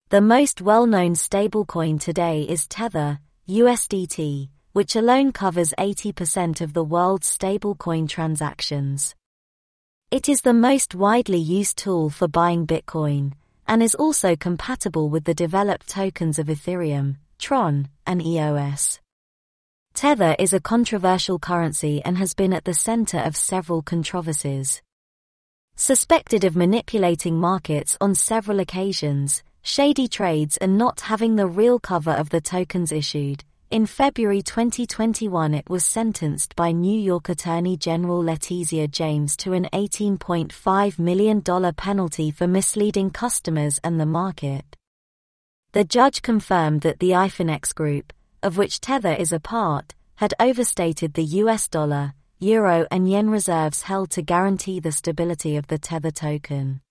The most well-known stablecoin today is Tether, USDT, which alone covers 80% of the world's stablecoin transactions. It is the most widely used tool for buying Bitcoin, and is also compatible with the developed tokens of Ethereum, Tron, and EOS. Tether is a controversial currency and has been at the center of several controversies. Suspected of manipulating markets on several occasions, shady trades and not having the real cover of the tokens issued, in February 2021 it was sentenced by New York Attorney General Letitia James to an $18.5 million penalty for misleading customers and the market. The judge confirmed that the Ifinex Group, of which Tether is a part, had overstated the US dollar, euro and yen reserves held to guarantee the stability of the Tether token.